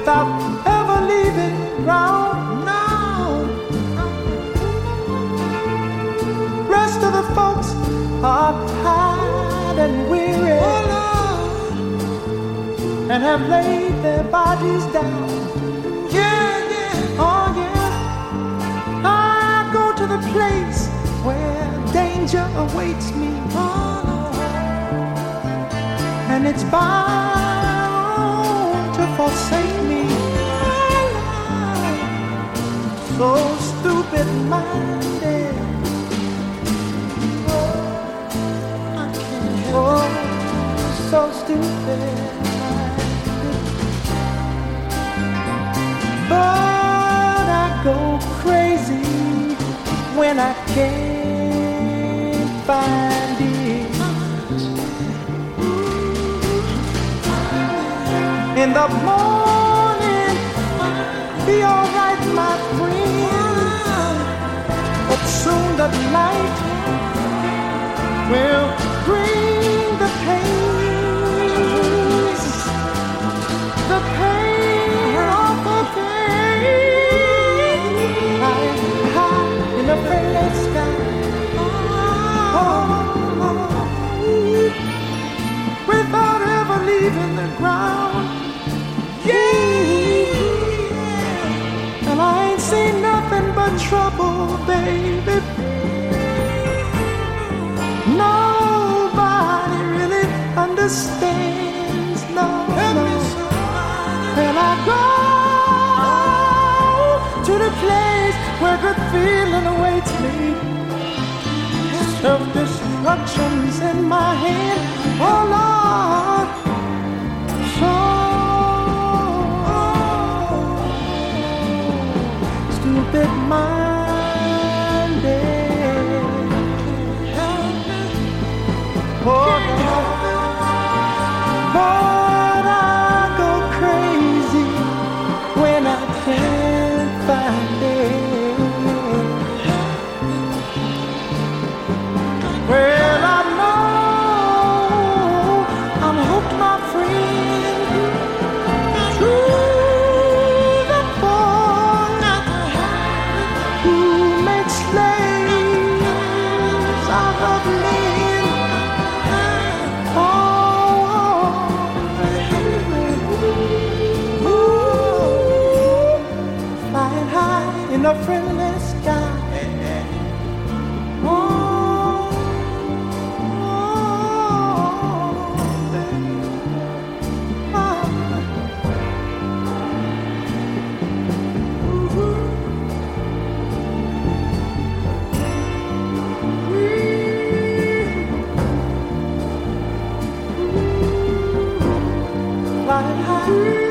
without ever leaving ground. No. Rest of the folks are tired and weary, and have laid their bodies down. Yeah, yeah, oh yeah. I go to the place where danger awaits me, and it's bound to forsake me. So stupid-minded, oh, so stupid. But I go crazy when I can't find it. In the morning, be alright, my friend, but soon the night will bring the pains, the pain of the pain. High in the friendless sky, without ever leaving the ground. Yeah, and I ain't seen nothing but trouble, baby. Nobody really understands, no, no. And I go to the place where good feeling awaits me. Self-destruction's in my hand, oh Lord. So stupid-minded, oh Lord. But I go crazy when I can't find it. Well, I know I'm hooked, my friend, to the boy who makes slaves out of men. Oh, flying high in a friendless sky. Flying high.